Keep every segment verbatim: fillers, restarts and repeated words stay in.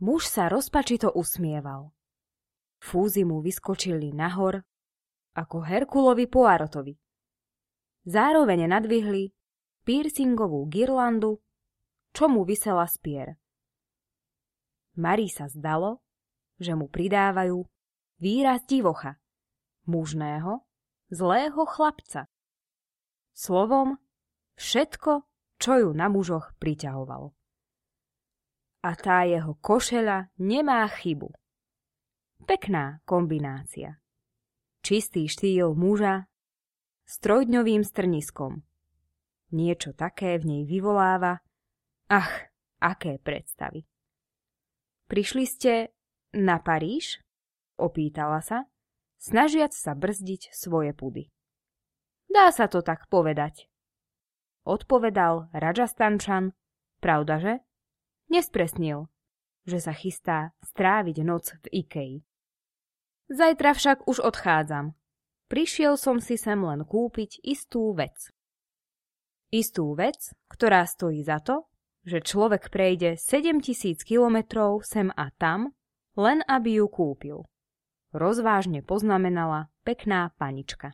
Muž sa rozpačito usmieval. Fúzy mu vyskočili nahor, ako Herkulovi Poirotovi. Zároveň nadvihli piercingovú girlandu, čo mu visela z pier. Marii sa zdalo, že mu pridávajú výraz divocha, mužného, zlého chlapca. Slovom, všetko, čo ju na mužoch priťahovalo. A tá jeho košeľa nemá chybu. Pekná kombinácia. Čistý štýl muža s trojdňovým strniskom. Niečo také v nej vyvoláva, ach, aké predstavy. Prišli ste na Paríž? Opýtala sa, snažiac sa brzdiť svoje pudy. Dá sa to tak povedať. Odpovedal Radžastančan, pravdaže? Nespresnil, že sa chystá stráviť noc v Ikei. Zajtra však už odchádzam. Prišiel som si sem len kúpiť istú vec. Istú vec, ktorá stojí za to, že človek prejde sedemtisíc kilometrov sem a tam, len aby ju kúpil. Rozvážne poznamenala pekná panička.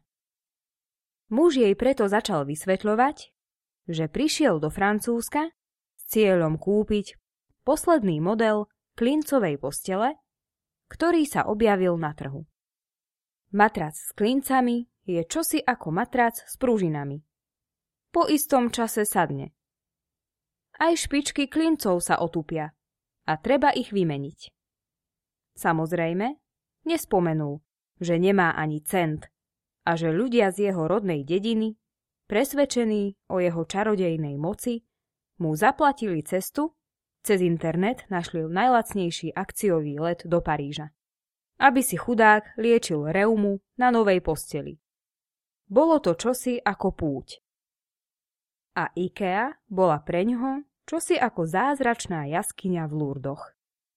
Muž jej preto začal vysvetľovať, že prišiel do Francúzska s cieľom kúpiť posledný model klincovej postele, ktorý sa objavil na trhu. Matrac s klincami je čosi ako matrac s pružinami. Po istom čase sadne. Aj špičky klincov sa otupia a treba ich vymeniť. Samozrejme, nespomenul, že nemá ani cent a že ľudia z jeho rodnej dediny, presvedčení o jeho čarodejnej moci, mu zaplatili cestu, cez internet našli najlacnejší akciový let do Paríža, aby si chudák liečil reumu na novej posteli. Bolo to čosi ako púť. A Ikea bola preňho čosi ako zázračná jaskyňa v Lurdoch.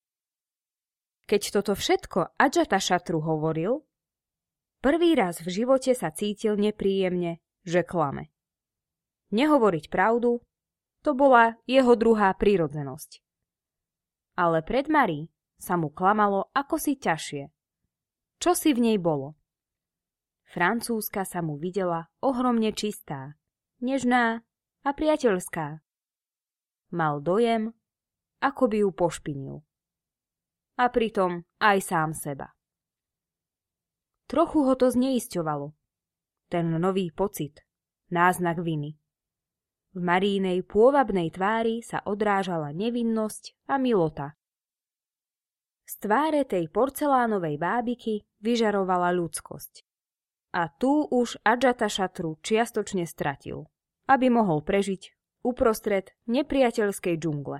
Keď toto všetko Ajatasatru hovoril, prvý raz v živote sa cítil nepríjemne, že klame. Nehovoriť pravdu, to bola jeho druhá prirodzenosť. Ale pred Marí sa mu klamalo akosi ťažšie. Čo si v nej bolo? Francúzska sa mu videla ohromne čistá, nežná a priateľská. Mal dojem, ako by ju pošpinil. A pritom aj sám seba. Trochu ho to zneisťovalo. Ten nový pocit, náznak viny. V Marínej pôvabnej tvári sa odrážala nevinnosť a milota. Z tváre tej porcelánovej bábiky vyžarovala ľudskosť. A tu už Ajatasatru čiastočne stratil, aby mohol prežiť uprostred nepriateľskej džungle.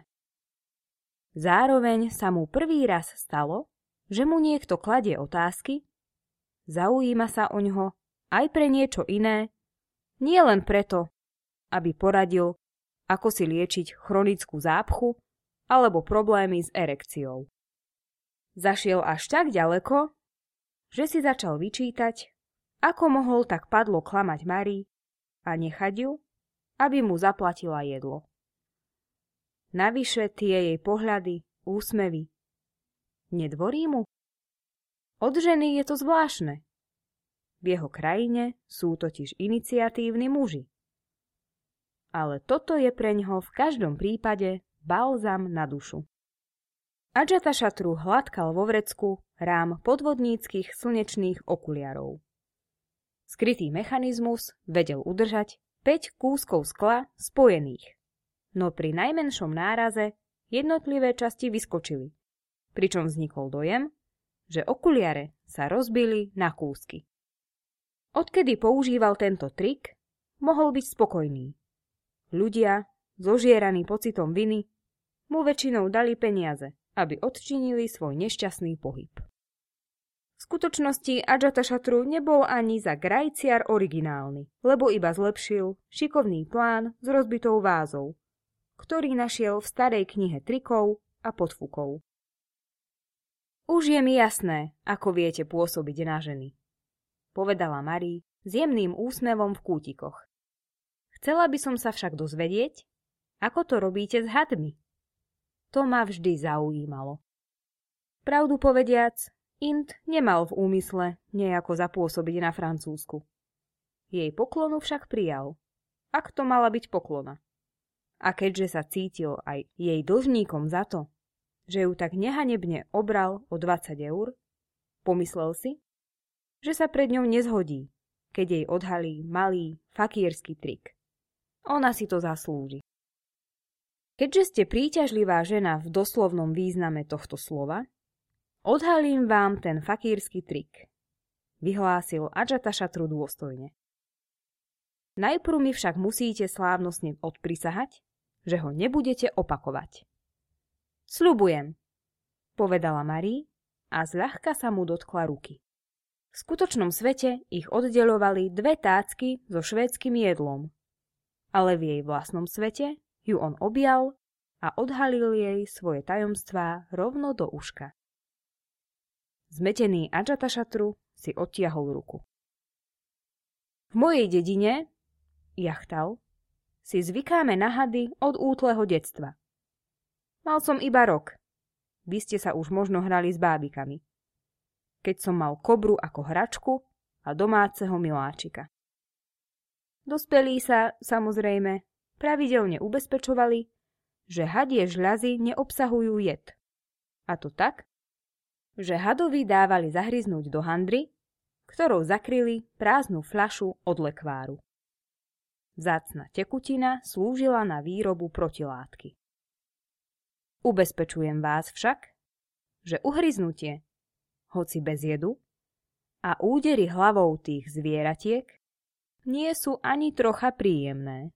Zároveň sa mu prvý raz stalo, že mu niekto kladie otázky, zaujíma sa oňho aj pre niečo iné, nie len preto, aby poradil, ako si liečiť chronickú zápchu alebo problémy s erekciou. Zašiel až tak ďaleko, že si začal vyčítať, ako mohol tak padlo klamať Marii a nechať ju, aby mu zaplatila jedlo. Navyše tie jej pohľady, úsmevy. Nedvorí mu? Od ženy je to zvláštne. V jeho krajine sú totiž iniciatívni muži. Ale toto je preňho v každom prípade balzam na dušu. Ajatasatru hladkal vo vrecku rám podvodníckych slnečných okuliarov. Skrytý mechanizmus vedel udržať päť kúskov skla spojených, no pri najmenšom náraze jednotlivé časti vyskočili, pričom vznikol dojem, že okuliare sa rozbili na kúsky. Odkedy používal tento trik, mohol byť spokojný. Ľudia, zožieraní pocitom viny, mu väčšinou dali peniaze, aby odčinili svoj nešťastný pohyb. V skutočnosti Ajatasatru nebol ani za grajciar originálny, lebo iba zlepšil šikovný plán s rozbitou vázou, ktorý našiel v starej knihe trikov a podfukov. Už je mi jasné, ako viete pôsobiť na ženy, povedala Marie s jemným úsmevom v kútikoch. Chcela by som sa však dozvedieť, ako to robíte s hadmi. To ma vždy zaujímalo. Pravdu povediac, Int nemal v úmysle nejako zapôsobiť na Francúzsku. Jej poklonu však prijal, ak to mala byť poklona. A keďže sa cítil aj jej dlžníkom za to, že ju tak nehanebne obral o dvadsať eur, pomyslel si, že sa pred ňou nezhodí, keď jej odhalí malý fakírsky trik. Ona si to zaslúži. Keďže ste príťažlivá žena v doslovnom význame tohto slova, odhalím vám ten fakírsky trik, vyhlásil Ajatasatru dôstojne. Najprv mi však musíte slávnostne odprisahať, že ho nebudete opakovať. Sľubujem, povedala Marie a zľahka sa mu dotkla ruky. V skutočnom svete ich oddeľovali dve tácky so švédskym jedlom, ale v jej vlastnom svete ju on objal a odhalil jej svoje tajomstvá rovno do uška. Zmetený Ajatasatru si odtiahol ruku. V mojej dedine, jachtal, si zvykáme na hady od útleho detstva. Mal som iba rok. Vy ste sa už možno hrali s bábikami. Keď som mal kobru ako hračku a domáceho miláčika. Dospelí sa, samozrejme, pravidelne ubezpečovali, že hadie žľazy neobsahujú jed. A to tak, že hadovi dávali zahryznúť do handry, ktorou zakryli prázdnu fľašu od lekváru. Vzácna tekutina slúžila na výrobu protilátky. Ubezpečujem vás však, že uhryznutie, hoci bez jedu, a údery hlavou tých zvieratiek nie sú ani trocha príjemné.